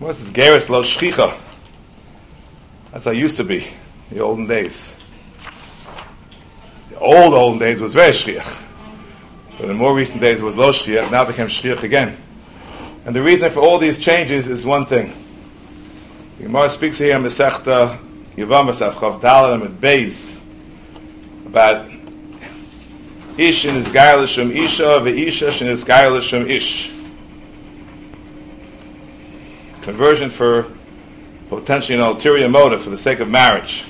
course, it's Geras Lo Shchicha. That's how it used to be in the olden days. The olden days was very shchiach. But in more recent days it was Lo Shchiach, now it became shchiach again. And the reason for all these changes is one thing. The Gemara speaks here in Masechta Yevamos Chav Daled Amud Beis about Ish in his Gair L'Shem Isha, Ve'isha in his Gair L'Shem Ish. Conversion for potentially an ulterior motive for the sake of marriage.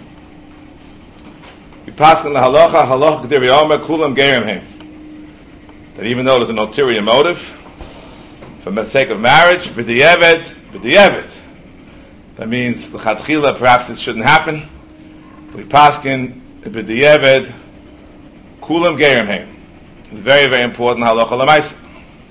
We pass on the halacha G'dir Yomer Kulam Geirim Heim. That even though there's an ulterior motive for the sake of marriage, b'di'eved. That means l'chatchila, perhaps it shouldn't happen. We pass on b'di'eved Kulam Geirim Heim. It's very, very important halacha l'maisa.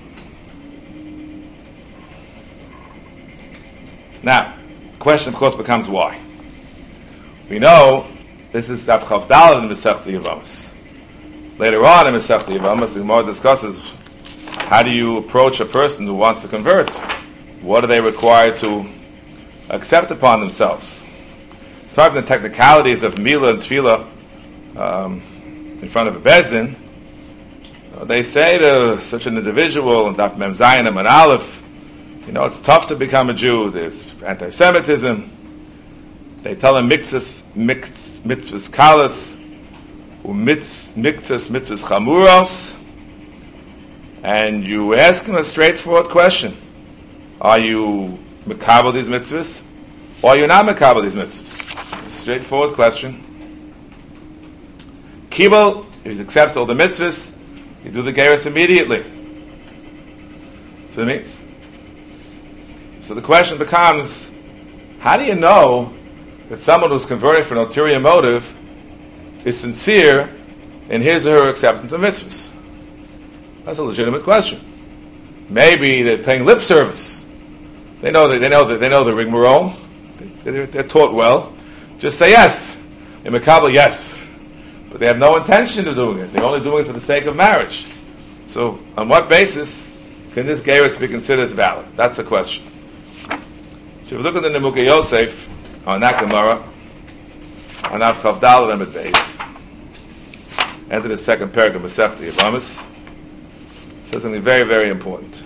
Now, the question, of course, becomes why. We know this is Daf Chav Daled in Masechta Yevamos. Later on in Masechta Yevamos, the Gemara discusses how do you approach a person who wants to convert? What are they required to accept upon themselves? Aside from the technicalities of Mila and Tefillah in front of a Bezdin, they say to such an individual, Daf Mem Zayin and Mem Aleph, it's tough to become a Jew. There's anti-Semitism. They tell him mitzvahs kalas, mitzvahs chamuros, and you ask him a straightforward question: are you mekabel these mitzvahs, or are you not mekabel these mitzvahs? A straightforward question. Kibel, if he accepts all the mitzvahs, you do the gerus immediately. So it means. So the question becomes, how do you know that someone who's converted for an ulterior motive is sincere in his or her acceptance of mitzvahs? That's a legitimate question. Maybe they're paying lip service. They know the rigmarole. They're taught well. Just say yes. In Makabel, yes. But they have no intention of doing it. They're only doing it for the sake of marriage. So on what basis can this gerus be considered valid? That's the question. So if we look at the Nemukei Yosef on that Gemara, on Av Chav Daled Amud Beis, enter the second parak of Masechta Yevamos, says something very, very important.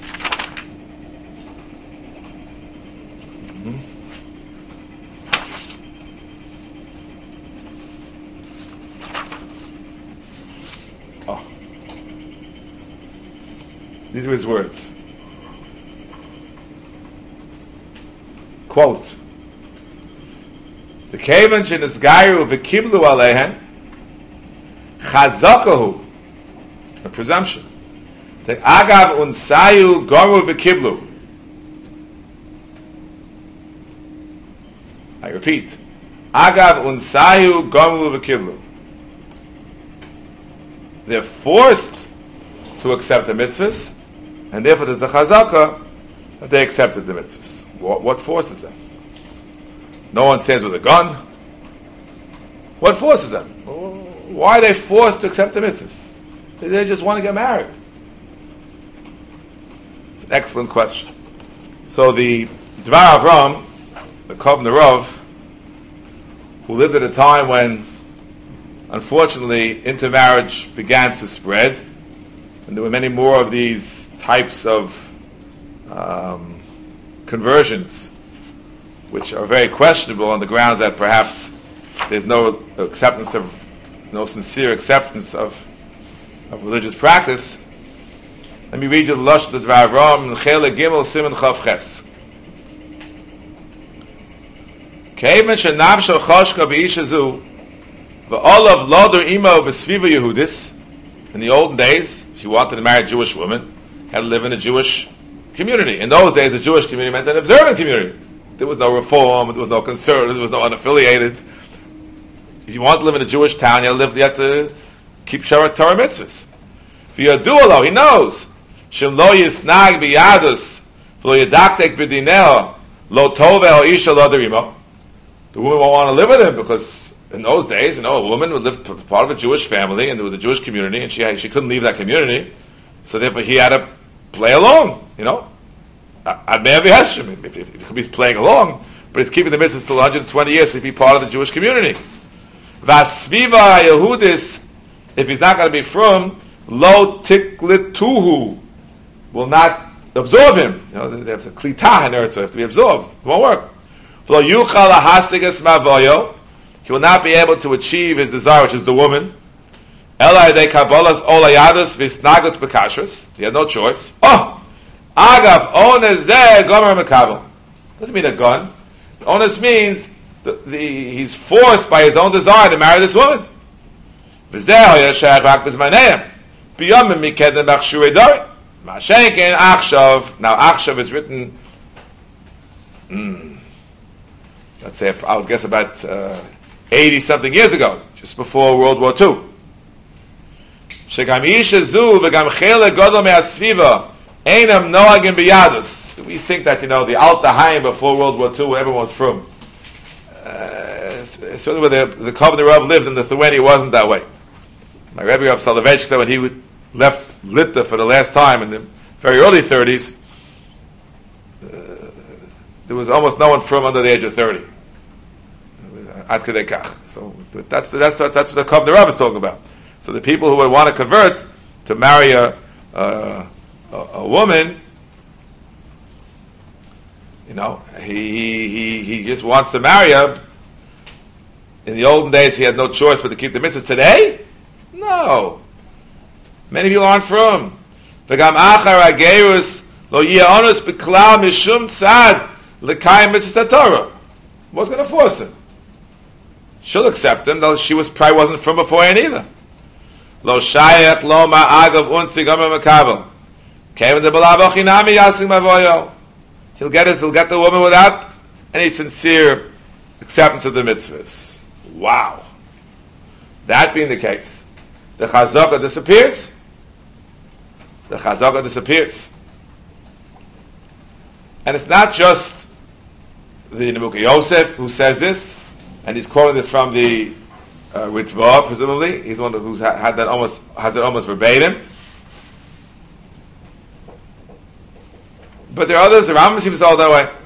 These were his words. Quote, the kaven shenisgayru v'kiblu aleihen chazakahu, a presumption, the agav unsayu garu v'kiblu. I repeat, agav unsayu garu v'kiblu. They're forced to accept the mitzvahs, and therefore there's the chazakah that they accepted the mitzvahs. What forces them? No one stands with a gun. What forces them? Why are they forced to accept the mitzvahs? They just want to get married. It's an excellent question. So the Dvar Avram, the Kovner Rav, who lived at a time when, unfortunately, intermarriage began to spread, and there were many more of these types of conversions, which are very questionable on the grounds that perhaps there's no sincere acceptance of religious practice. Let me read you the Lashon of the Dvar Avram, Chele Gimel Siman Chav Ches. Keiven shenavsho choshka b'isha zu v'olav loder imo v'sviva Yehudis. In the olden days, she wanted to marry a Jewish woman, had to live in a Jewish community. In those days, a Jewish community meant an observant community. There was no reform, there was no conservative, there was no unaffiliated. If you want to live in a Jewish town, you have to keep Torah mitzvahs. V'yadu, he knows. Shem lo yisnag b'yadus v'lo yadaktek b'dineho lo toveh o isha lo derimo. The woman won't want to live with him because in those days, a woman would live part of a Jewish family and there was a Jewish community and she couldn't leave that community. So therefore he had to play along, I'd maybe heshim if he could be playing along, but he's keeping the mitzvah still 120 years to be part of the Jewish community. Vasviva Yehudis, if he's not going to be from, lo tiklituhu, will not absorb him. You know, they have to klitah in earth, so they have to be absorbed. It won't work. V'lo yuchal lahasigas mavoyo, he will not be able to achieve his desire, which is the woman. Elai de kabbalas olayadus visnagus bekashrus. He had no choice. Oh, agav onezeh gomer mekabel. Doesn't mean a gun. Onus means he's forced by his own desire to marry this woman. Now Achshav is written, let's say, I would guess about 80 something years ago, just before World War II. We think that, the Alta Haim before World War II, everyone was from. Certainly where the Kovner Rav lived in the Lithuania wasn't that way. My Rebbe Rav Soloveitchik said when he left Litva for the last time in the very early 30s, there was almost no one from under the age of 30. Ad kedei kach. So that's what the Kovner Rav is talking about. So the people who would want to convert to marry a woman, he just wants to marry her. In the olden days, he had no choice but to keep the mitzvahs. Today, no. Many people aren't from. V'gam achar agerus lo yionus b'klal mishum tzad l'kayim mitzvah Torah. What's going to force him? She'll accept him, though she probably wasn't from beforehand either. Lo shayach lo ma'agav unsi gomer makabel. Kevin de b'lavo chinami yasing mavoyo. He'll get the woman without any sincere acceptance of the mitzvahs. Wow. That being the case, the chazaka disappears. And it's not just the Nebuchadnezzar Yosef who says this, and he's quoting this from the Ritzvah, presumably. He's one who's has it almost verbatim. But there are others. The Rambam seems all that way.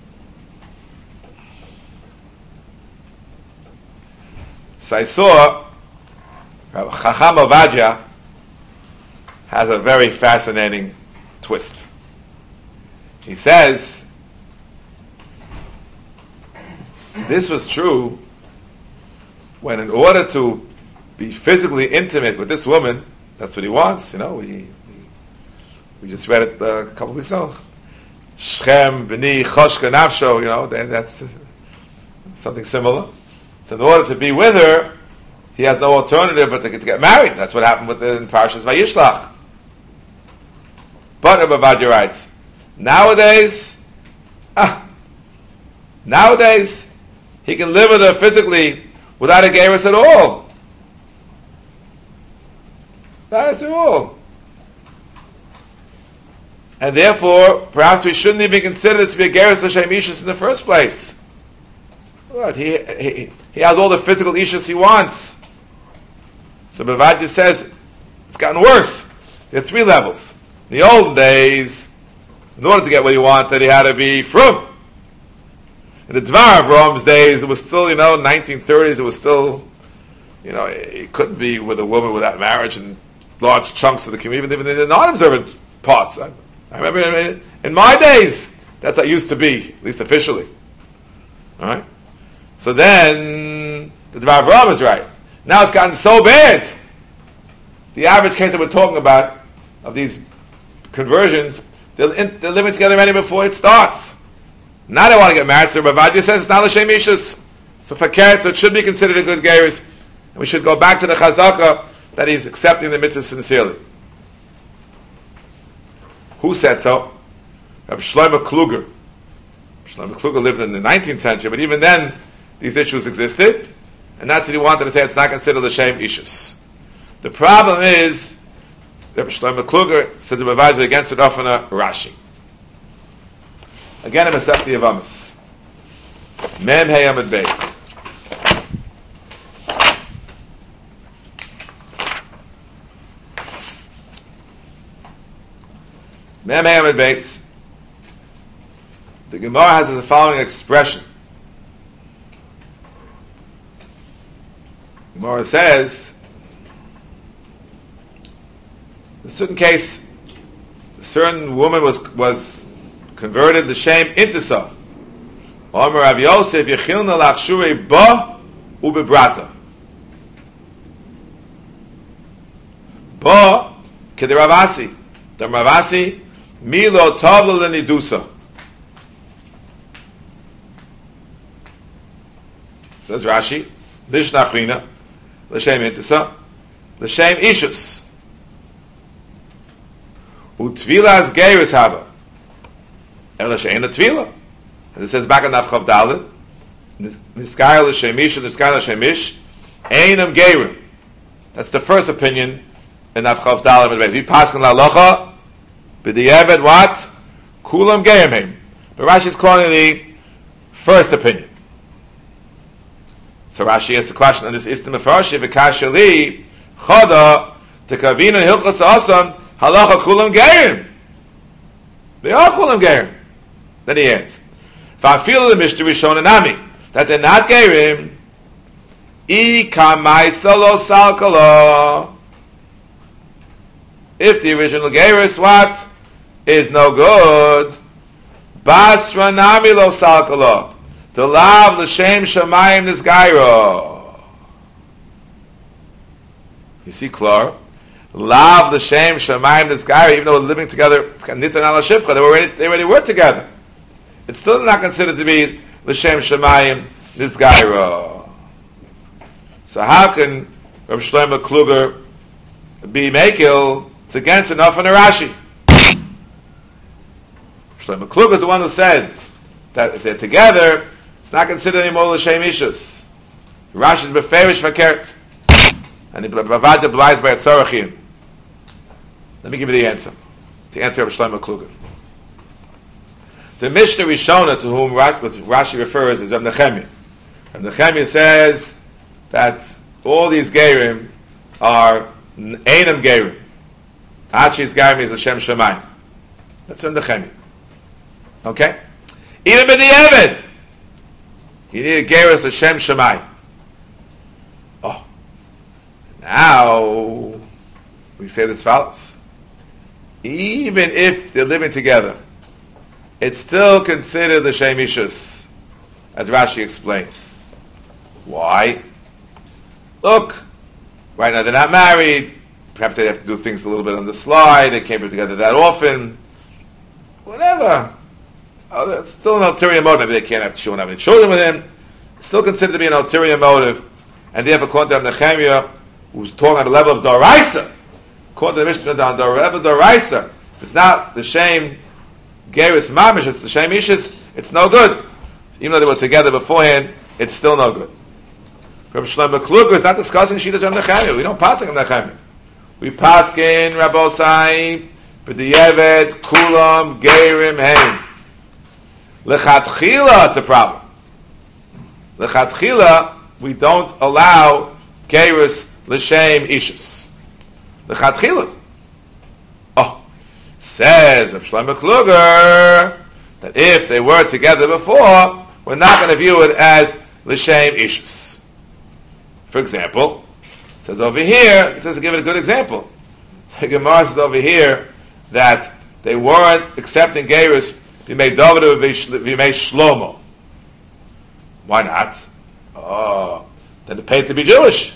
So I saw Chacham Ovadia has a very fascinating twist. He says this was true when, in order to be physically intimate with this woman, that's what he wants. We just read it a couple of weeks ago. Shchem b'ni choshka nafsho. That's something similar. So in order to be with her, he has no alternative but to get married. That's what happened in Parshas Vayishlach. But Rebbe Ovadia writes, nowadays, he can live with her physically without a gerus at all. That's all. And therefore, perhaps we shouldn't even consider this to be a gerus l'shem ishus in the first place. But he has all the physical ishus he wants. So Ovadia says it's gotten worse. There are 3 levels. In the olden days, in order to get what he wanted, he had to be frum. In the Dvar Avram's days, it was still, 1930s, it was still, he couldn't be with a woman without marriage and large chunks of the community, even in the non-observant parts. I remember in my days, that's how it used to be, at least officially. All right? So then, the Dvar Avram is right. Now it's gotten so bad. The average case that we're talking about, of these conversions, they're living together already before it starts. Now they want to get married, so Ovadia says it's not l'shem ishus. It's a fakert, so it should be considered a good gerus. And we should go back to the chazaka that he's accepting the mitzvah sincerely. Who said so? Rabbi Shlomo Kluger. Shlomo Kluger lived in the 19th century, but even then, these issues existed, and that's what he wanted to say. It's not considered l'shem ishus. The problem is, Rabbi Shlomo Kluger says Rebbe Ovadia against it often Rashi. Again, in Masechta Yevamos, Mem Hey Amud Beis. Mem Hey Amud Beis. The Gemara has the following expression. The Gemara says, in a certain case, a certain woman was converted the shame into so. Omer Rav Yosef Yechilna Lachshure Ba Ubebrata. Ba Kede Ravasi. The Ravasi Milo Tavla Lenidusa. Says Rashi, Lish Nachrina, L'Shem Intisa, L'Shem Ishus. Utvilas Geiris Hava. El L'Shem Tvila. And it says back on Nafchav Dalet, Niskayel L'Shem Ish, Niskayel L'Shem Ish, Einam Geirim. That's the first opinion in Nafchav Dalet. We pass on L'Alocha, B'di'evet what? Kulam Geirim. But Rashi is calling the first opinion. So Rashi asks the question on this Istim Mefarashi, V'kashali, Chada, Tekavina, Hilchas Asam, Halacha Kulam Geirim. They are Kulam Geirim. Then he adds, V'afil the Mishnah Rishon Nami, that they're not Geirim, I Kamaisa Lo Salkala. If the original Geiris, what? Is no good, Basra Nami Lo Salkala. The lav l'shem shamayim nisgairo. You see, Klor, lav l'shem shamayim nisgairo. Even though they're living together, nitan ala shifcha. They already were together. It's still not considered to be l'shem shamayim nisgairo. So how can Rav Shlomo Kluger be mekil? It's against enough in Rashi. Shlomo Kluger is the one who said that if they're together, it's not considered anymore l'shem ishus. Rashi is beferish verkehrt, and he bavad blais by tzorachim. Let me give you the answer. The answer of Shlomo Kluger. The Mishnah Rishona to whom Rashi refers is Rav Nechemia. Rav Nechemia says that all these geirim are einam geirim. Hachis geirim is l'shem shamayim. That's Rav Nechemia. Okay? Even b'di'evet, you need a gerus l'shem shamayim. Oh, now we say this follows. Even if they're living together, it's still considered the shem ishus, as Rashi explains. Why? Look, right now they're not married. Perhaps they have to do things a little bit on the slide. They can't be together that often. Whatever. Oh, it's still an ulterior motive. Maybe they can't have any children with him. It's still considered to be an ulterior motive. And therefore, according to Nechemia, who's talking on the level of Doraisa, according to the Mishnah, on the level of Doraisa, if it's not the shame Geris Mamish, it's the shame Ishis, it's no good. Even though they were together beforehand, it's still no good. Rabbi Shlomo Kluger is not discussing Shitas of Nechemia. We don't pass in Nechemia. We pass in Rabbosai, B'di'evet, Kulam, Gerim, Heim. Lechatchila, it's a problem. Lechatchila, we don't allow gerus l'shem ishus. Lechatchila. Oh, says Rav Shlomo Kluger that if they were together before, we're not going to view it as l'shem ishus. For example, it says over here, it says to give it a good example. The Gemara says over here that they weren't accepting gerus v'mei David v'mei Shlomo. Why not? Oh, then it paid to be Jewish.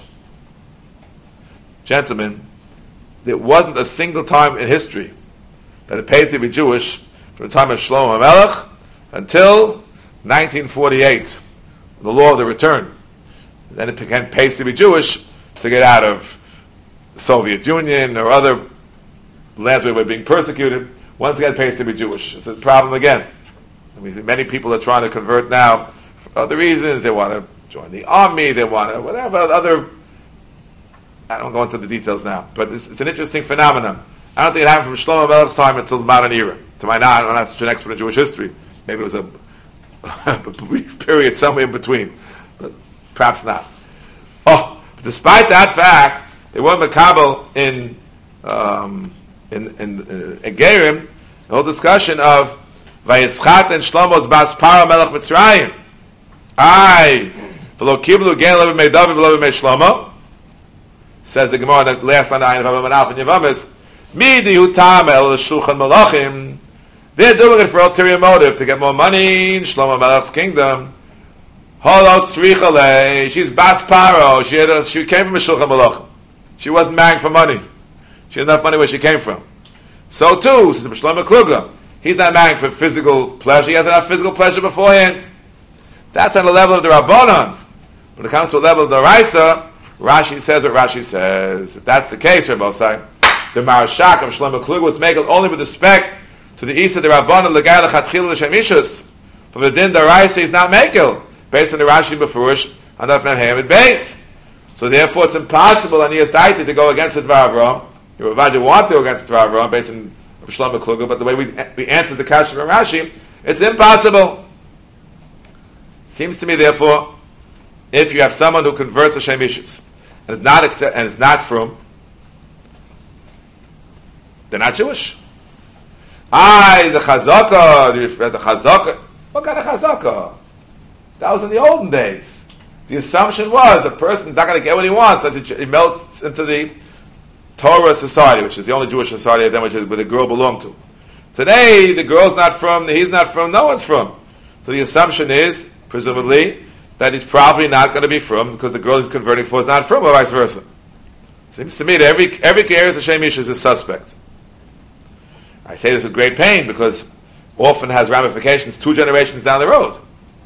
Gentlemen, there wasn't a single time in history that it paid to be Jewish from the time of Shlomo HaMelech until 1948, the law of the return. Then it became pays to be Jewish to get out of the Soviet Union or other lands where we're being persecuted. Once again, it pays to be Jewish. It's a problem again. I mean, many people are trying to convert now for other reasons. They want to join the army. They want to whatever other. I don't go into the details now, but it's an interesting phenomenon. I don't think it happened from Shlomo Melech's time until the modern era. To my knowledge, I'm not such an expert in Jewish history. Maybe it was a brief period somewhere in between, but perhaps not. Oh, but despite that fact, they were makabel in Gerim, the whole discussion of Vayischat and Shlomo's bas Paro melech Mitzrayim. V'lo kiblu gen levim mei David v'levim mei Shlomo. Says the Gemara in the last line of Ayin Vav and Yavamis. Midi hutam el shulchan malachim. They're doing it for ulterior motive, to get more money in Shlomo Melech's kingdom. Holot strichale. She's bas Paro. She came from a shulchan malachim. She wasn't marrying for money. She had enough money where she came from. So too, says Shlomo Kluger, he's not marrying for physical pleasure. He has enough physical pleasure beforehand. That's on the level of the Rabbanon. When it comes to the level of the Raisa, Rashi says what Rashi says. If that's the case, Rebosai, the Marashak of Shlomo Kluger was made only with respect to the Isa the Rabbanon Legai Lechatchil L'Shemishus. From the Din the Raisa is not Mekel, based on the Rashi Befurish on the Hamid base. So therefore, it's impossible on Niyas Daiti to go against the Dvar Avram. You want to go against the Dvar Avram based on Shlomo Kluger, but the way we answered the question from Rashi, it's impossible. Seems to me, therefore, if you have someone who converts Hashem issues and is not from, they're not Jewish. The chazaka. What kind of chazaka? That was in the olden days. The assumption was a person's not going to get what he wants as he melts into the Torah society, which is the only Jewish society then, which is where the girl belonged to. Today, the girl's not from, he's not from, no one's from. So the assumption is, presumably, that he's probably not going to be from because the girl he's converting for is not from, or vice versa. Seems to me that every Geras Hashem Ish is a suspect. I say this with great pain because often has ramifications 2 generations down the road.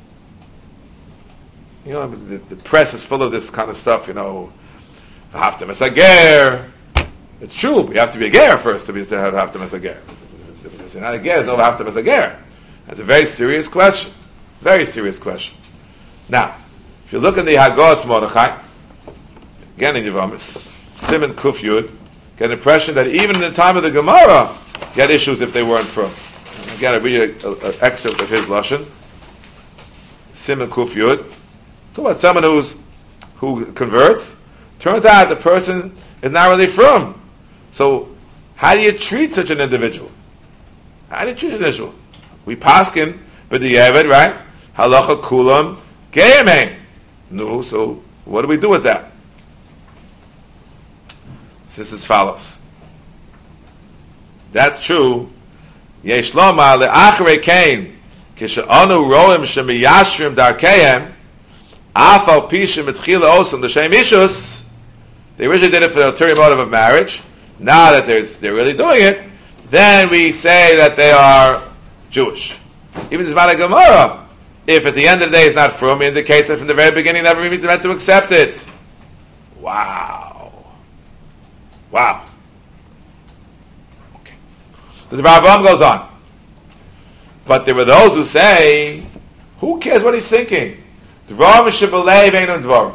You know, the press is full of this kind of stuff, you know, Haftam es a ger. It's true, but you have to be a ger first to have Haftam es a ger. If you're not a ger, there's no Haftam es a ger. That's a very serious question. Very serious question. Now, if you look at the Hagos Mordechai, again in Yevamis, Simon Kuf Yud, get an impression that even in the time of the Gemara, you had issues if they weren't from. Again, I read an excerpt of his Lashon. Simon Kuf Yud. Talk about someone who converts. Turns out the person is not really from. So, how do you treat such an individual? How do you treat an individual? We paskin, but the Yevid, right? Halacha kulam geyamein. No, so what do we do with that? This is as follows. That's true. Yesh loma le'achrei kain kisha'anu roim shemiyashrim darkehem afal pishim etchila osam l'shem ishus. They originally did it for the ulterior motive of marriage. Now that they're really doing it, then we say that they are Jewish. Even the Zman Gemara, if at the end of the day it's not from, indicates that from the very beginning never even meant to accept it. Wow. Okay. The Rambam goes on. But there were those who say, who cares what he's thinking? Dvarim shebelev einun dvarim.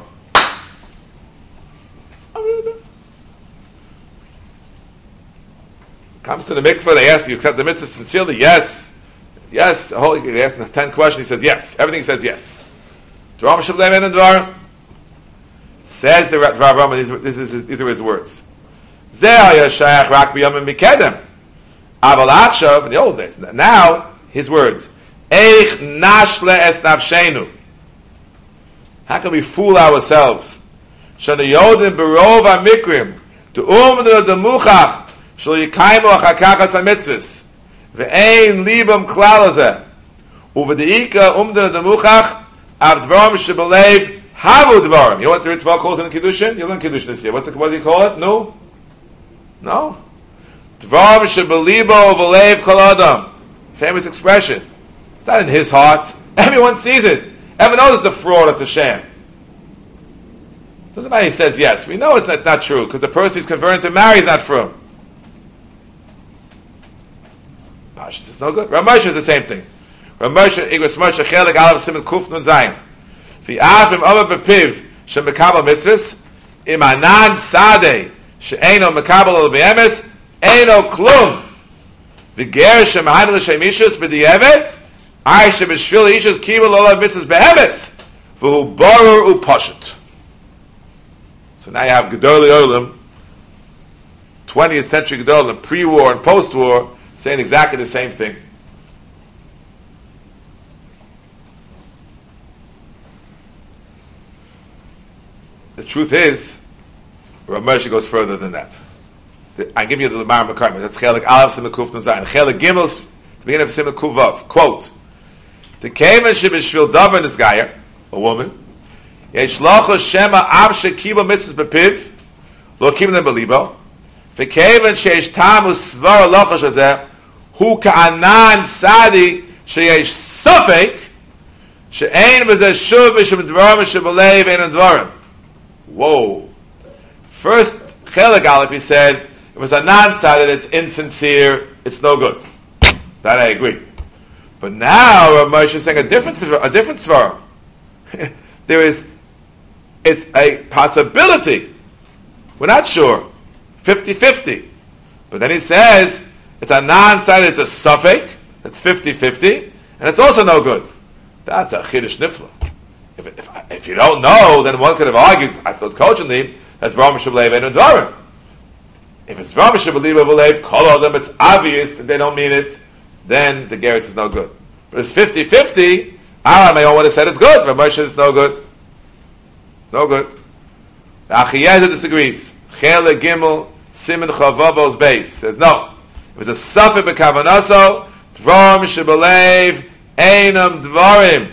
Comes to the mikveh, they ask, you accept the mitzvah sincerely? Yes. Yes. They ask him 10 questions, he says yes. Everything says yes. Dvarim shebelev einun dvarim. Says the Rambam, these are his words. Zeh haya shayach rak b'yomim mikedem. Aval achshav, in the old days. Now, his words. Eich nashle es nafshenu. How can we fool ourselves? Shana yodim berov amikrim. To umdra demuchach. Shal yikaimu achakachas ha-mitzvahs. Ve'ein libam klal hazeh. Uvedeika umdra demuchach. Av dvarim shebelev havu dvarim. You know what the Ritva calls in Kiddushin? You learn Kiddushin this year. What do you call it? No? Dvarim shebelibo v'lev kol adam. Famous expression. It's not in his heart. Everyone sees it. Everyone knows it's a fraud, it's a sham. Doesn't matter he says yes. We know it's not true, because the person he's converting to marry is not from. Pashas is no good. Ramosha is the same thing. Ramosha, Igros Moshe, Chelik, Alav, Simon, Kuf, Nun, Zayin. V'afim, Ova, Bepiv, Shem, Mekabal, Mitzvahs, Im, Anan, Sadeh, She'eno, Mekabal, Ol, Be'emes, Eno, Klum. V'ger, Shem, Hainu, L'Shem, Ishus, B'di'evet, I should be shvil ishus kibul olav mitzvahs behemes v'hu borur upashut. So now you have Gedolei Olam, 20th century Gedolim, pre-war and post-war, saying exactly the same thing. truth is, Rav Moshe goes further than that. I give you the Lamar McCartney. That's Chelik Aleph Simon Kuf Nun Zayin. Chelik Gimel, the beginning of Simon Kuf Vav. Quote: the Kemen Shebishvil Davar Nisgayer, a woman. Yesh Lochos Shema Av Shekiba Mitzvahs Bepiv, Lo Kibim Them Belibo. The Kemen Sheish Tamu Svar Lochos Hazeh, Hu Ka'anan Sadi Sheyesh Sofek, She'ein V'zeh Shuv V'shem Dvarim V'shem Belev Ein Dvarim. Whoa. First, Chelik Aleph, he said, it was a non-sided, it's insincere, it's no good. That I agree. But now Rav Moshe is saying a different svara. It's a possibility. We're not sure. 50-50. But then he says, it's a non-sided, it's a suffix, it's 50-50, and it's also no good. That's a chiddush nifla. If you don't know, then one could have argued, I thought cogently, that Dvarim Shebelev Ein Dvarim. If it's Dvarim Shebelev, call all them, it's obvious, and they don't mean it, then the Geras is no good. But it's 50-50, Aaron may want to say it's good, but Moshe it's no good. No good. The Achiyeza disagrees. Chele Gimel, Simon Chavavos base says no. It was a Safek B'Kavanaso, Dvarim Shebelev Einam Dvarim.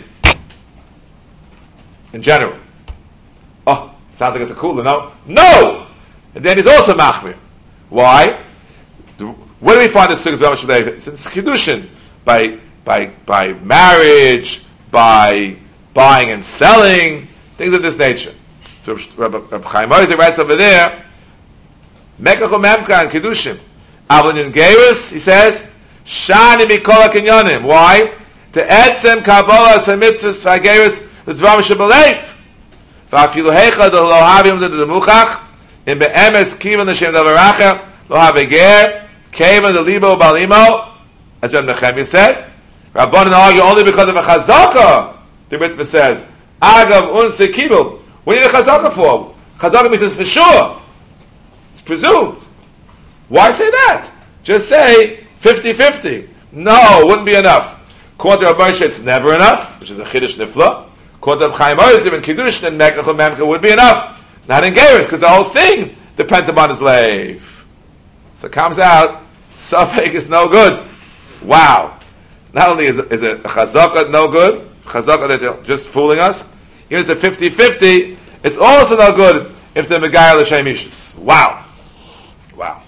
In general. Oh, sounds like it's a cooler, no? No! And then he's also Machmir. Why? Where do we find the Sukkot Dvarim Shebelev? It's in Kiddushin. By marriage, by buying and selling, things of this nature. So Rabbi Chaim Ozer writes over there, Mekach Memka and Kiddushin. Avon Gerus, he says, Shani Mikol HaKinyonim. Why? To etzem Kabbalah Samitzvus Vagerus L'Dvarim Shebelev. Va'afilu Heichad Lo Havim L'Demuchach in Be'emes Kivan L'Shem Davaracha Lo Haveger Kivan L'Libo Balimo, as Reb Nechemia said. Rabbanan argue only because of a chazaka. The mitzvah says, Agav unse kibul. What do you need a chazaka for? Chazaka means it's for sure. It's presumed. Why say that? Just say 50-50. No, it wouldn't be enough. According to Rabbi Moshe, it's never enough, which is a chiddush nifla. According to Chaim Ozer, in Kiddushin and Mekach Memka would be enough. Not in Geras, because the whole thing depends upon his slave. So it comes out, Safek is no good. Wow. Not only is it a chazaka no good, chazaka that they're just fooling us, even if it's a 50-50, it's also no good if they're Megayah L'Shem Ishus. Wow. Wow.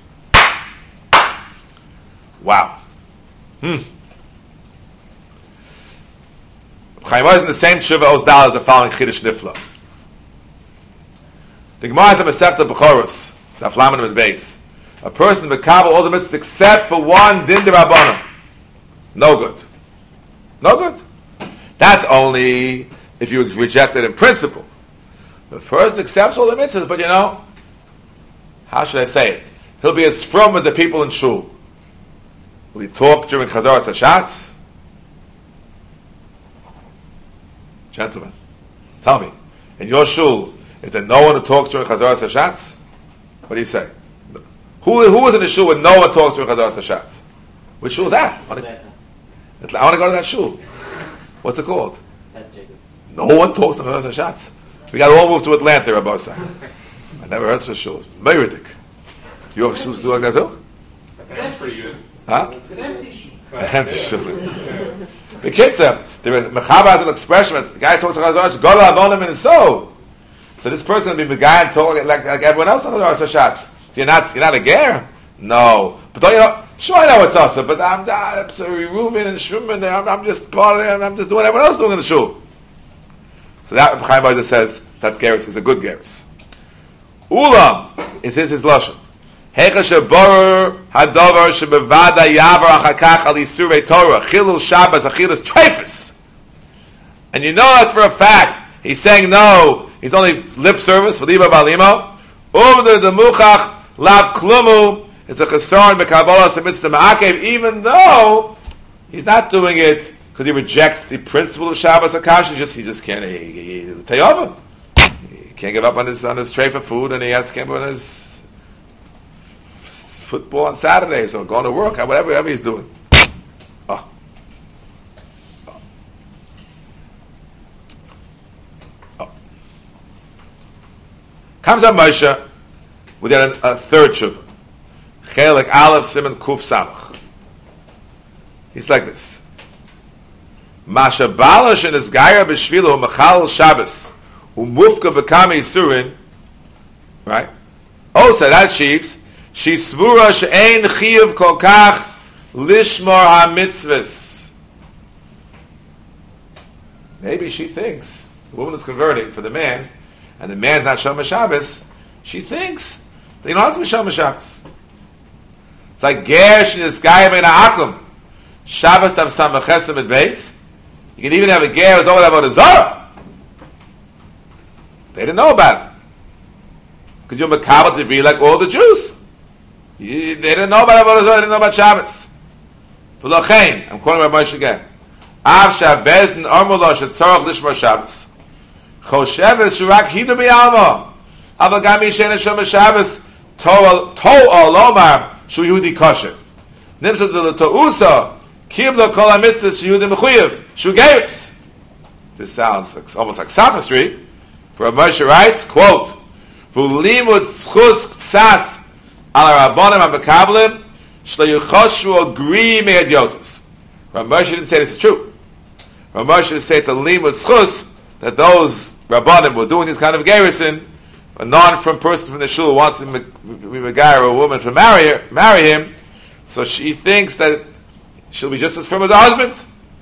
Wow. Chaim Ozer in the same tshuva Ozdal as the following Chiddush Nifla. The Gemara is a Masechta Bechoros, the Aflamin and Beis. A person mekabel all the mitzvahs except for one din d'Rabbanan. No good. No good. That's only if you reject it in principle. The person accepts all the mitzvahs, but how should I say it? He'll be as from as the people in shul. Will he talk during Chazaras HaShatz? Gentlemen, tell me, in your shul, is there no one who talks during Chazaras HaShatz? What do you say? Who was in the shul when no one talks during Chazaras HaShatz? Which shul is that? I want to go to that shul. What's it called? No one talks during Chazaras HaShatz. We got to all move to Atlanta, Rabbi Say. I never heard of a shul. Meridic. Your shul's doing like that too? That's pretty good. Huh? An empty shul. An empty shul. The kids have, Mechaba has an expression, the guy talks to Chazaras HaShatz, go to Avonim and so. So this person will be the guy and talk like everyone else on Chazaras HaShatz. You're not a ger? No. But don't you know? Sure, I know it's awesome, but I'm Reuven and Shuman. I'm just part of it. I'm just doing what everyone else is doing in the shul. So that Chaim Ozer says that gerus is a good gerus. Ulam is his lashon. Hecha sheborur hadavar shebevada yavar achakach al yisurei Torah chilul Shabbos achilus treifus. And you know that for a fact. He's saying no. He's only lip service for liba balimo. Uvda demuchach lav klumu. It's a chesaron b'kabbalah semitzvah ma'akev, even though he's not doing it because he rejects the principle of Shabbos HaKash. He just can't. He can't give up on his tray for food, and he has to give up on his football on Saturdays or going to work, or whatever he's doing. Oh. Oh. Comes up Moshe with yet a third tshuva. Chelik Aleph Siman Kuf Samach. He's like this. Masha Balash in his Gaia B'Shvilu Machal Shabbos Umufka B'Kami Yisurin. Right? Also, that chiefs, she svura she'ein chiyuv kol kach lishmor ha-mitzvahs. Maybe she thinks, the woman is converting for the man, and the man's not Shomer Shabbos, she thinks that you don't have to be Shomer Shabbos. It's like Gersh in this guy ben ha'akum. Shabbos tav samachesem at base. You can even have a ger who's over there about a Zorah. They didn't know about it. Because you're makabel to be like all the Jews. They didn't know about Avodah Zarah, they didn't know about Shabbos. V'lochein, I'm quoting Rabbi Moshe again. Av Shabbos and Ormulo shetzorach lishmor Shabbos. Chosheves shurak hidu b'yalmo. Aval gam yishen shomer Shabbos to olomar shu Yehudi kosher. Nimsa de l'to'usa kiblo kol ha-mitzvahs shu Yehudi mechuyev shu geirus. This sounds almost like sophistry. Rabbi Moshe writes, quote, V'limud schus ksas al rabbanim ha-mekablim shlo yichoshu agri me'adyotos. Rabbi Moshe didn't say this is true. Rabbi Moshe didn't say it's a limud schus that those rabbanim were doing this kind of garrison. A non-from person from the shul who wants to be a or a woman to marry him, so she thinks that she'll be just as firm as her husband.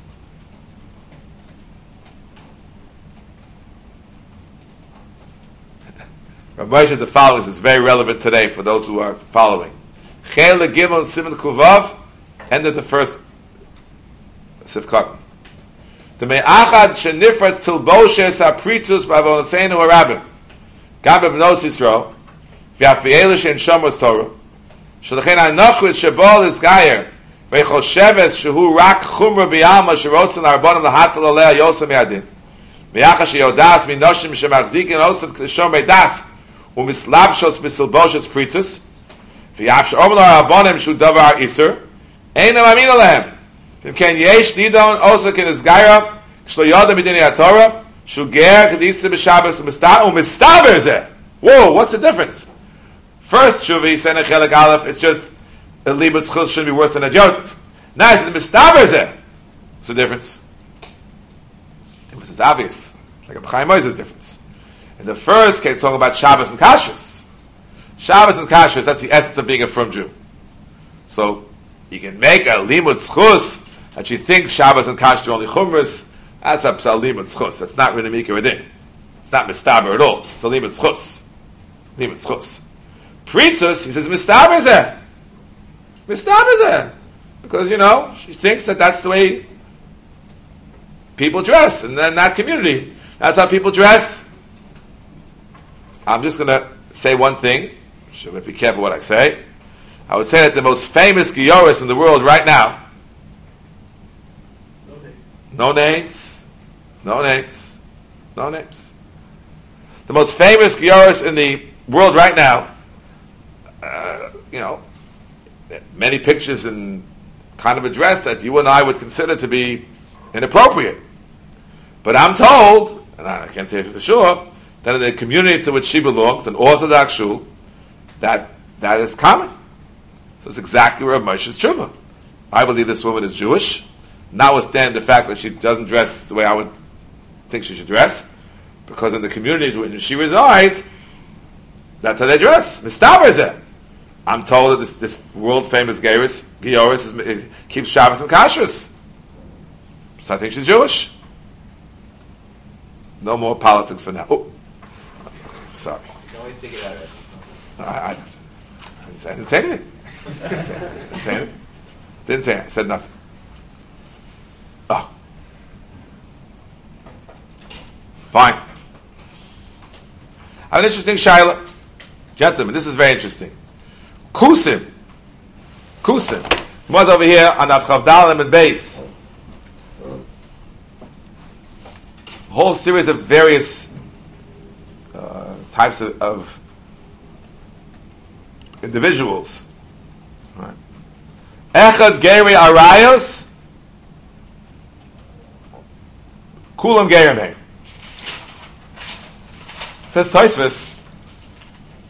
Rabbi Moshe, the following is very relevant today for those who are following. Chele Gimel Siman Kuvav, end of the first Sifkat. The Me'achad Shenifratz Tilboshes HaPritus B'avonoseinu HaRabim Gam B'bnos Yisrael V'af V'elu She'en Shomros Torah Sh'lechen HaNochus Shebol Is Gayer V'echol Sheves Shehu Rak Chumra B'yalma Sherotzen HaRabbonim L'hatal Alea Yosem Yadin V'yachas Sheyodas Minoshim Shemachzikin Osad Klishom Das Umislabshos Misilboshes Pritus V'yaf She'omel HaRabbonim Shu Davar Iser Einam Amin Alehem V'ken Yesh Nidon Osad Ken Izgaira Shlo Yoda Midini HaTorah Shu Ger Kedisa B'Shabbos Umistaber Zeh. Whoa, what's the difference? First Shuvi Senech Chelik Aleph, it's just a Libut Schul shouldn't be worse than a Jotit. Now it's the Mistaber Zeh. What's the difference? The difference is obvious. It's like a B'chaim Moses difference. In the first case, talking about Shabbos and Kashrus. Shabbos and Kashrus, that's the essence of being a firm Jew. So, you can make a Limud Schus that she thinks Shabbos and Kashrus are only Chumras. That's a Limud Schus. That's not really Mikra Adin. It's not Mistaber at all. It's a Limud Schus. Limud Schus. Pritzus, he says, Mistaber Zeh. Mistaber Zeh. Because, she thinks that that's the way people dress in that community. That's how people dress. I'm just going to say one thing. Should be careful what I say. I would say that the most famous Gioris in the world right now. No names. The most famous Gioris in the world right now. Many pictures and kind of a dress that you and I would consider to be inappropriate. But I'm told, and I can't say for sure, that in the community to which she belongs, an Orthodox shul, that is common. So it's exactly where Moshe's tshuva. I believe this woman is Jewish, notwithstanding the fact that she doesn't dress the way I would think she should dress, because in the community to which she resides, that's how they dress. Mistaber Zeh. I'm told that this world famous Gioris keeps Shabbos and Kashrus. So I think she's Jewish. No more politics for now. Oh, sorry. You can always take it out of it. I didn't say anything. Didn't say anything. I said nothing. Oh. Fine. I have an interesting shaila. Gentlemen, this is very interesting. Kusim. What's over here on Avchavdalim and base? A whole series of various types of individuals. Right. Echad Geri Arayos Kulam Gerimei. Says Tosfos,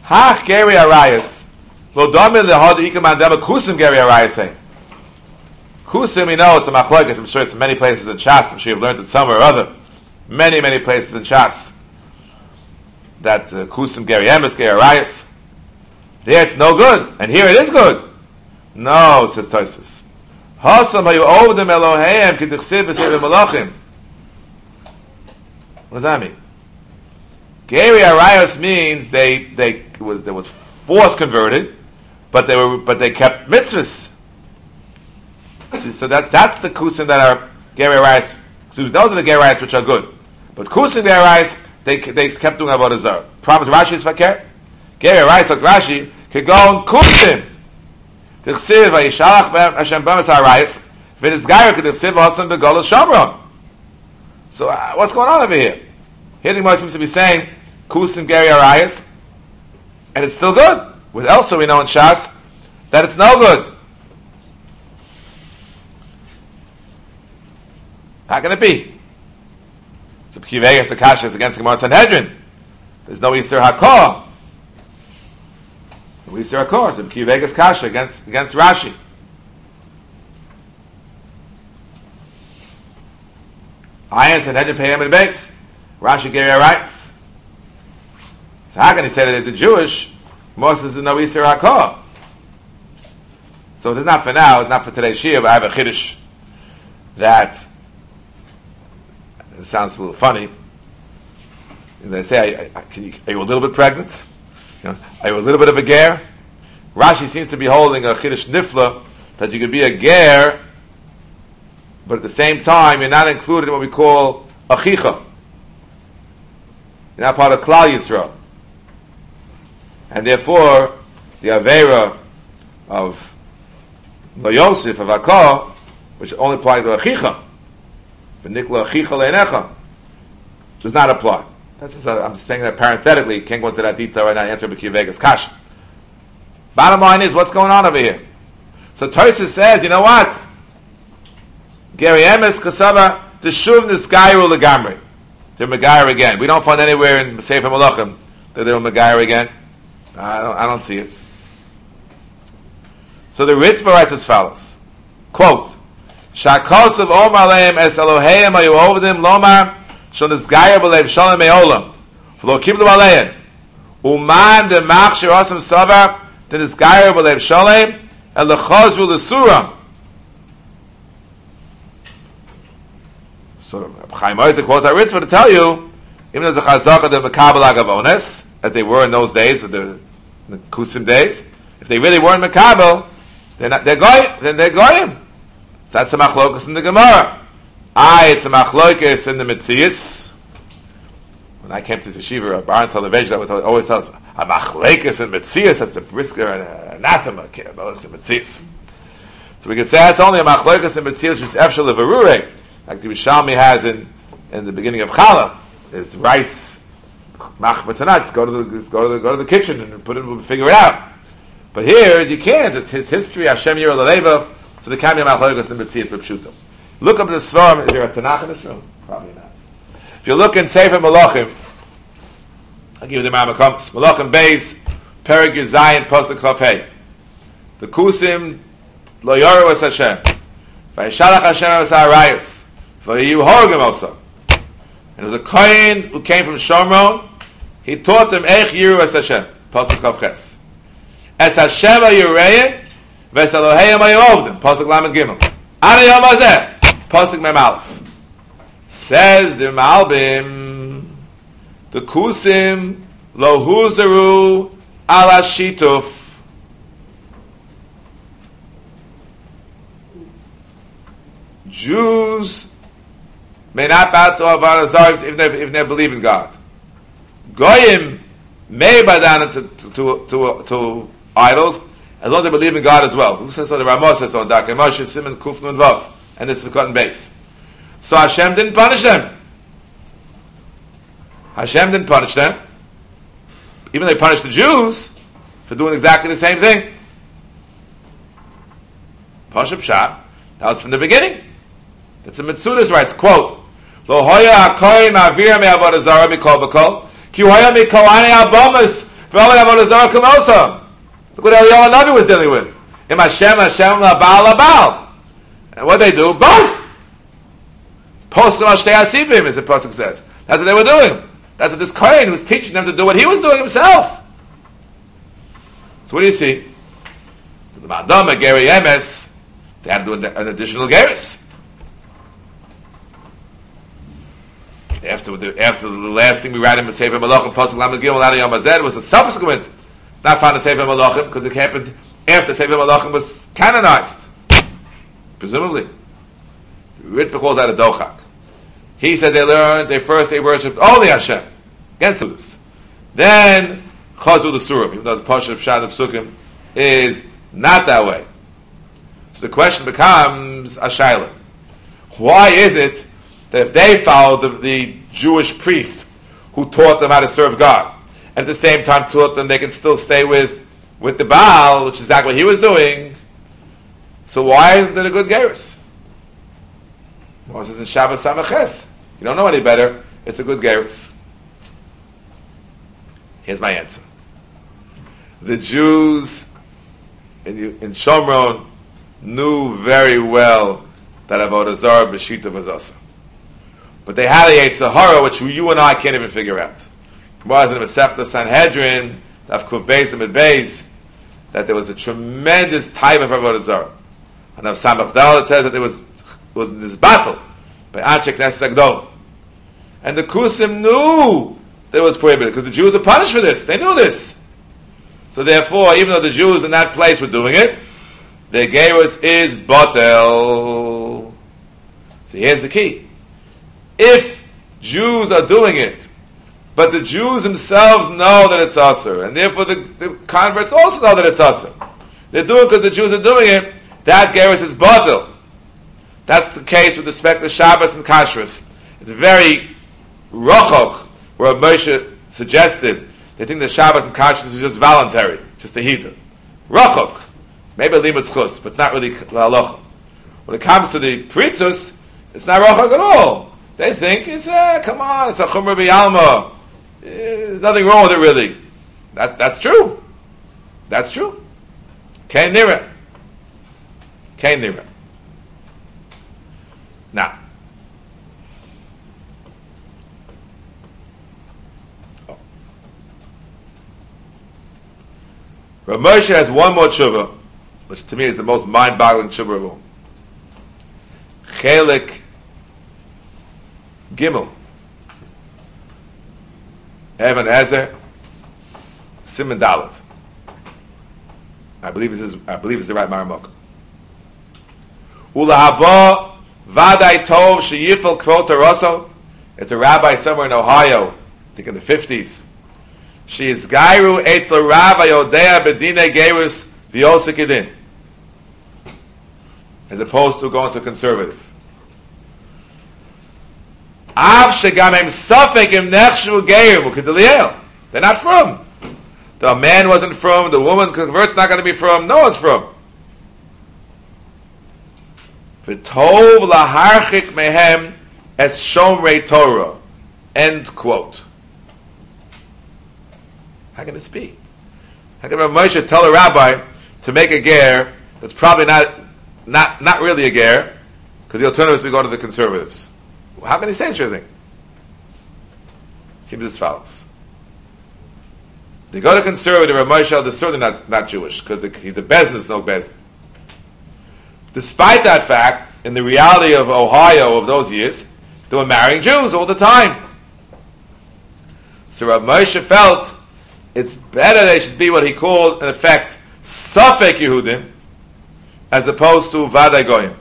Hach Geri Arayas. Lo Domil Lehod Ikaman Dema Kusim Geri Arayas say. Kusim, we know it's a machlokes. I'm sure it's in many places in Shas. I'm sure you've learned it somewhere or other. Many, many places in Shas. That Kusim Geri Emes Geri Arayas. There it's no good. And here it is good. No, says Tosfos. Hasam hayu ovedim Eloheim k'dichsiv v'seiv malachim. What does that mean? Geri Arayos means there was force converted, but they kept mitzvahs. So that's the kusim that are Geri Arayos. So those are the Geri Arayos which are good. But kusim Geri Arayos they kept doing avodah zarah. Promise Rashi is fakir. Geri Arayos like Rashi could go and kusim. T'chsiv vayishalach Hashem b'amas Arayos v'nizgayer k'dichsiv v'hasan b'golos Shomron. So what's going on over here? Here the Gemara seems to be saying Kusim Geri Arayas, and it's still good. With Elsa we know in Shas that it's no good. How can it be? So Kivegas the Kasha is against Gemara Sanhedrin. There's no Yisur HaKor. No Yisur HaKor. The Kivegas Kasha against Rashi. Ayin Sanhedrin Peyam and Beis. Rashi Geri Arayas. So how can he say that the Jewish Moses is no Yisur HaKor? So it's not for now, it's not for today's Shia, but I have a Chiddush that it sounds a little funny. And they say, are you a little bit pregnant? Are you a little bit of a ger? Rashi seems to be holding a Chiddush Nifla that you could be a ger, but at the same time you're not included in what we call Achicha. You're not part of Klal Yisrael. And therefore, the Aveira of Lo Yosef, of Akah, which only applies to Achicha, V'nikla Achicha Le'enecha, does not apply. That's just, I'm saying that parenthetically, can't go into that detail right now, answer B'ki Vegas Kasha. Bottom line is, what's going on over here? So Tosfos says, you know what? Geri Emes Kasava, the Shuv Niskayiru Legamri. They're Megayer again. We don't find anywhere in Sefer Malachim that they're Megayer again. I don't see it. So the Ritva writes as follows. Quote, Shakosov Omar Leim Es Eloheim Ayu Ovedim Lomar Shon Nisgayer B'Lev Shalom Me'olam V'lo Kiblu Aleim Uman De Machshir Osam Savar De Nisgayer B'Lev Shalom El Lechozvu L'Suram. So Chaim Oizer quotes our Ritva to tell you, even though there's a Chazaka de Mekabel Agavonis, as they were in those days, the Kusim days, if they really weren't Mekabel, they're goyim. That's the machlokas in the Gemara. It's the machlokas in the Metzias. When I came to Yeshiva, Baron Salavej, that would always tell us, a machlokas in Metzias, that's a brisker and an anathema, machlokas in Metzias. So we can say it's only a machlokas in Metzias, which is Efshel Levarure, like the Rishalmi has in the beginning of Challah. There's rice, machmatanat, go to the kitchen and figure it out. But here you can't. It's his history. Hashem Yirah L'Leva. So the Kamya Machlokes and Metzias B'Pshuto. Look up the Svarim. Is there a Tanakh in this room? Probably not. If you look in Sefer Malachim, I'll give you the Ma'amakom. Malachim Beis, Perek Yuzayin, Pasuk Chaf Hey. The Kusim Lo Yoru Es Hashem. Vayishalach Hashem Es Arayos. Vayiyu Horgim also. And it was a Kohen who came from Shomron. He taught them Eich Yiru Es Hashem. Pasuk Chaf Ches. Es Hashem HaYureim, Ves Eloheim HaYovdim. Pasuk Lamed Gimel. Ana Yom Hazeh. Pasuk Mem Aleph. Says the Malbim, the Kusim Lo Huzaru Ala Shituf. Jews may not bow to Avodah Zarah if they believe in God. Goyim may bow down to idols, as long as they believe in God as well. Who says so? The Ramah says so. Dakar Moshe, Simon, Kuf, Nun, Vav. And this is the cotton base. So Hashem didn't punish them. Hashem didn't punish them. Even they punished the Jews for doing exactly the same thing. Pashup Shah. That was from the beginning. It's the Mitzudas writes, quote, Lo hoya hakoyim avir me avodah zarah mikol v'kol, ki hoya mikoane abomas V'olei avodah zarah kamosa. Look what Eliyahu Navi was dealing with. Im Hashem, Hashem, La'Baal, La'Baal. And what they do? Both. Poskim al shtei asibim, as the pasuk says. That's what they were doing. That's what this Kohen was teaching them to do what he was doing himself. So what do you see? The Ma'adam, Geri Emes, they had to do an additional Geris. After the last thing we read in the Sefer Malachim, Pasuk Lamed Gimel Adi Yom Hazeh, was a subsequent. It's not found in Sefer Malachim because it happened after Sefer Malachim was canonized, presumably. The Ritva calls that a dochak. He said they worshipped only Hashem against this. Then Chazu the Surim, even though the Pasha of Shad of Sukkim is not that way. So the question becomes a shayla. Why is it that if they followed the Jewish priest who taught them how to serve God, and at the same time taught them they can still stay with the Baal, which is exactly what he was doing, so why isn't it a good gerus? Well, it says in Shabbos Samaches. You don't know any better, it's a good gerus. Here's my answer. The Jews in Shomron knew very well that Avodah Zarah B'Shita was awesome. But they had a Yetzer Hara, which you and I can't even figure out. It was in the Masechta Sanhedrin, Daf Kuv Beis and Beis, that there was a tremendous time of Avodah Zarah. And of Samach Dal it says that there was this battle by Anshe Knesset Agdol. And the Kusim knew that it was prohibited, because the Jews were punished for this. They knew this. So therefore, even though the Jews in that place were doing it, their gerus is batel. So here's the key. If Jews are doing it, but the Jews themselves know that it's asur, and therefore the converts also know that it's asur, they're doing it because the Jews are doing it, that gerus is batel. That's the case with respect to Shabbos and Kashrus. It's very rochok, where Moshe suggested they think that Shabbos and Kashrus is just voluntary, just a heater. Rochok. Maybe a limud schus, but it's not really halacha. When it comes to the pritzus, it's not rochok at all. They think it's come on, it's a chumra b'yalma. There's nothing wrong with it really. That's true. That's true. Kein nira. Kein nira. Now, Rav Moshe has one more tshuva, which to me is the most mind-boggling tshuva of all. Chelik Gimel, Evan Ezer, Simon Dalet. I believe it's the right Maramok. Ulahaba Vaday Tov Sheyifel Kvot Rosso. It's a rabbi somewhere in Ohio, I think in the 50s. She is Gairu Eitzel Rabbi Odea Bedine Gerus Viosikidin, as opposed to going to conservative. Av Shegamem Safek Im Nechshu Geiru Ukidiliel. They're not from. The man wasn't from. The woman convert's not going to be from. No one's from. V'tov laharchik mehem es shomrei Torah. End quote. How can this be? How can Rav Moshe tell a rabbi to make a ger that's probably not really a ger, because the alternative is to go to the conservatives? How can he say such a thing? It seems as follows. They go to conservative, Rav Moshe, they're certainly not Jewish, because the Bezdin is no Bezdin. Despite that fact, in the reality of Ohio of those years, they were marrying Jews all the time. So Rav Moshe felt it's better they should be what he called, in effect, Safek Yehudim, as opposed to Vaday Goyim.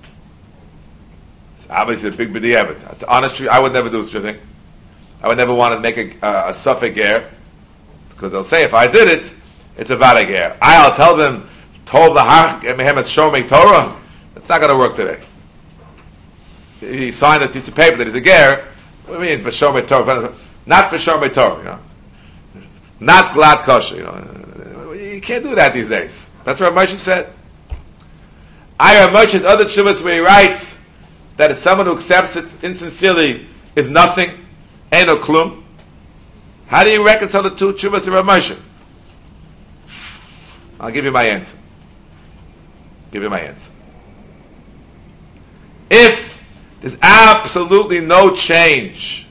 It's obviously a big b'diavad. Honestly, I would never do such a thing. I would never want to make a Safek ger, because they'll say if I did it, it's a Vaday ger. I'll tell them, Tov lahach mehem es shomei Torah. It's not going to work today. He signed a piece of paper that he's a ger. What do you mean, for shomei Torah? Not for shomei Torah, you know. Not glad kosher, you know. You can't do that these days. That's what Rav Moshe said. Rav Moshe's other tshuvas where he writes that it's someone who accepts it insincerely is nothing, ain't no klum. How do you reconcile the two tshuvas of Rav Moshe? I'll give you my answer. If there's absolutely no change,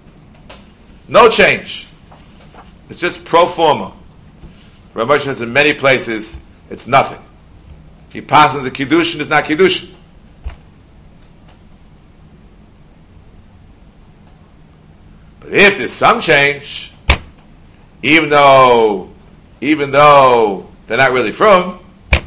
it's just pro forma. Rav Moshe says in many places, it's nothing. He passes the Kiddushin is not Kiddushin. But if there's some change, even though they're not really from,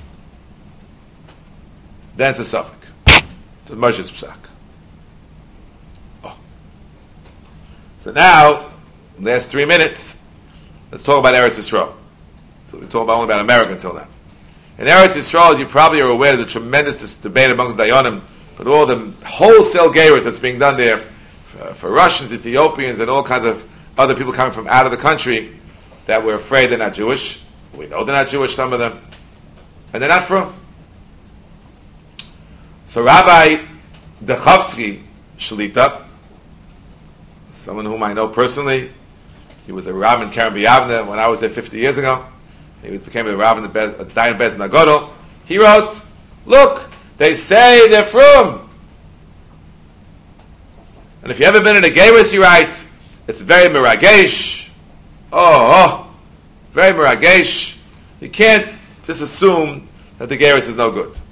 then it's a suffix. It's a Moshe's psak. Oh. So now, in the last 3 minutes, let's talk about Eretz Yisrael. So we talk only about America until now. In Eretz Yisrael, you probably are aware of the tremendous debate among the Dayanim, but all the wholesale geiros that's being done there for Russians, Ethiopians, and all kinds of other people coming from out of the country that we're afraid they're not Jewish. We know they're not Jewish, some of them. And they're not from. So Rabbi Dechovsky Shlita, someone whom I know personally, he was a Rav in Keren B'Yavne when I was there 50 years ago. He became a Rav in the Dayan Bez Nagodol. He wrote, look, they say they're from. And if you've ever been in a geiros, he writes, it's very miragesh. Very miragesh. You can't just assume that the geiros is no good.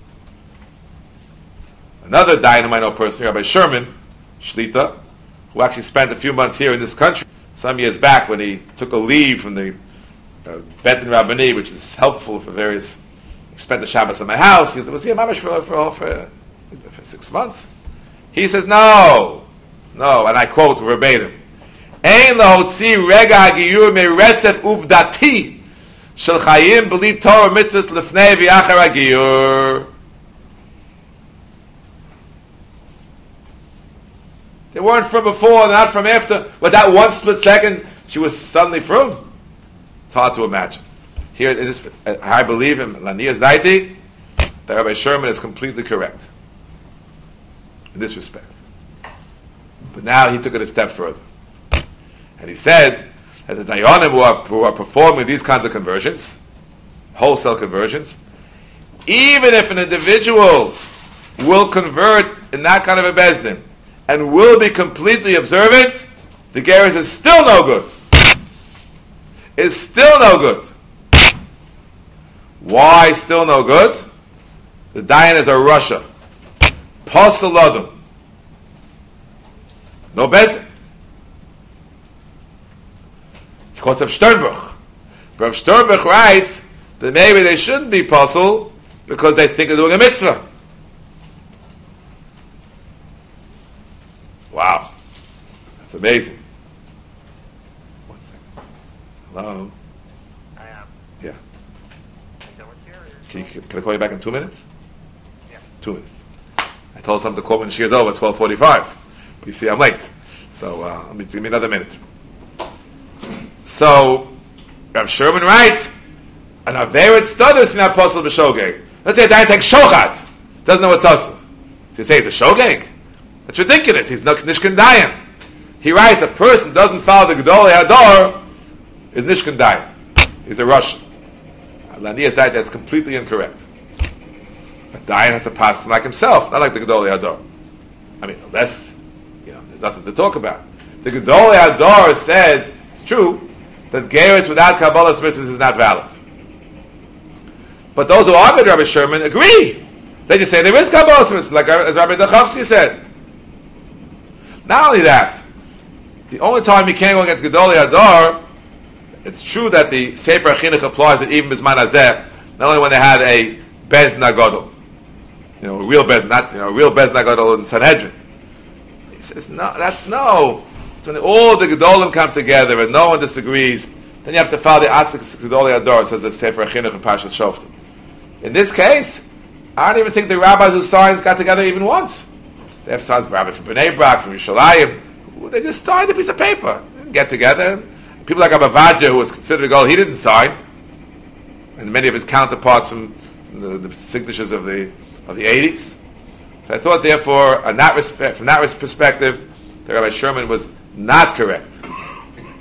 Another Dayanim I know personally, Rabbi Sherman Shlita, who actually spent a few months here in this country some years back when he took a leave from the Bet Din Rabbani, which is helpful for various. He spent the Shabbos at my house. He was here mamash for 6 months. He says no, and I quote verbatim: "Ein lahotzi rega hagiyur meretzef uvdati shel chayim b'li Torah mitzvos lefnei v'achar hagiyur." They weren't from before, they're not from after, but that one split second, she was suddenly from. It's hard to imagine. Here, it is, I believe in Laniya Zaiti, that Rabbi Sherman is completely correct in this respect. But now he took it a step further. And he said that the Dayanim who are performing these kinds of conversions, wholesale conversions, even if an individual will convert in that kind of a bezdin, and will be completely observant, the geiros is still no good. Is still no good. Why still no good? The Dayan is a Russia. Pasal Adam. No bezdin. He quotes Rav Sternbuch. Rav Sternbuch writes that maybe they shouldn't be pasal because they think they're doing a mitzvah. Wow, that's amazing. 1 second. Hello? I am. Yeah. Can I call you back in 2 minutes? Yeah. 2 minutes. I told someone to call when she is over at 12:45. But you see, I'm late. So give me another minute. So, Rav Sherman writes, an Averet studies in Apostle B'Shogeg. Let's say a guy takes Shochat. Doesn't know what's also. If you say it's a Shogeg, that's ridiculous. He's not Nishkan Dayan. He writes, a person who doesn't follow the Gedolei Hador is Nishkan Dayan. He's a Russian. Laniya Zaiti, that's completely incorrect. A Dayan has to pass like himself, not like the Gedolei Hador. I mean, unless, there's nothing to talk about. The Gedolei Hador said, it's true, that geiros without Kabbalah mitzvahs is not valid. But those who argue Rabbi Sherman agree. They just say there is Kabbalah mitzvahs, like as Rabbi Dechovsky said. Not only that, the only time you can't go against Gedolei Hador, it's true that the Sefer HaChinuch applies it even Bizman Hazeh, not only when they had a Bez Nagodol, a real Bez, not real Bez Nagodol in Sanhedrin. He says, no, it's when all the Gedolim come together and no one disagrees, then you have to follow the Atzik Gedolei Hador, says the Sefer HaChinuch in Parashat Shoftim. In this case, I don't even think the rabbis who signed got together even once. They have sons, rabbis from Bnei Brak, from Yerushalayim. They just signed a piece of paper. They didn't get together. People like Abba Vadja, who was considered a gold, he didn't sign. And many of his counterparts from the signatures of the 80s. So I thought, therefore, from that perspective, that Rabbi Sherman was not correct. On the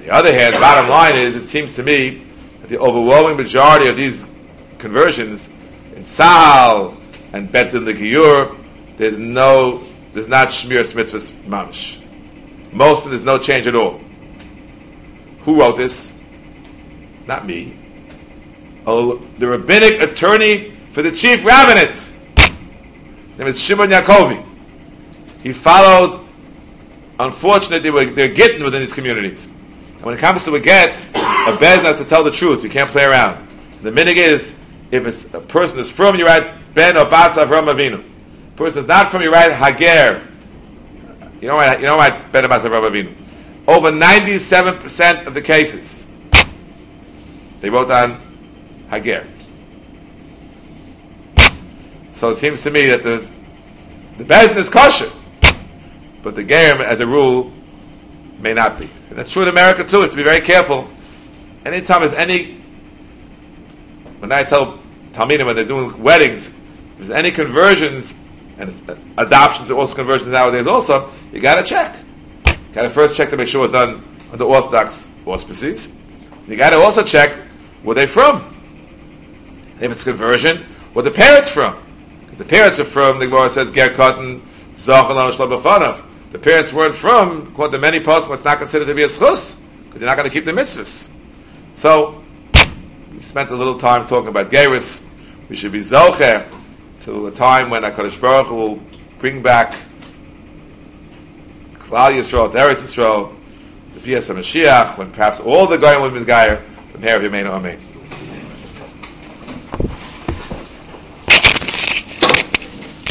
the other hand, the bottom line is, it seems to me that the overwhelming majority of these conversions in Sahal and Bet Din L'Giyur, there's not Shmiras Mitzvahs Mamish. Most of them, there's no change at all. Who wrote this? Not me. The rabbinic attorney for the chief rabbinate. His name is Shimon Yakovi. He followed, unfortunately, they're getting within these communities. And when it comes to a get, a bezin has to tell the truth. You can't play around. The minig is, if a person is from, you write Ben or Bas Avram Avinu. A person is not from, you write Hager. You don't write Ben or Bas Avram Avinu. Over 97% of the cases, they wrote on Hager. So it seems to me that the bezin is kosher, but the gerim, as a rule, may not be. And that's true in America too. You have to be very careful. Anytime when I tell Talmidim when they're doing weddings, if there's any conversions and adoptions, are also conversions nowadays. Also, you got to check. You got to first check to make sure it's done under Orthodox auspices. You got to also check where they're from. And if it's conversion, where the parents from. If the parents are from, the Gemara says Ger Katan Zachalon Shlo B'Fanav. The parents weren't from, according to many poskim, it's not considered to be a schus, because you're not going to keep the mitzvahs. So, we spent a little time talking about Geirus. We should be zocher to a time when HaKadosh Baruch Hu will bring back Klal Yisrael, Eretz Yisrael, the Pias HaMashiach, when perhaps all the Goyim will be Geir, from here of Yemeinu Amen.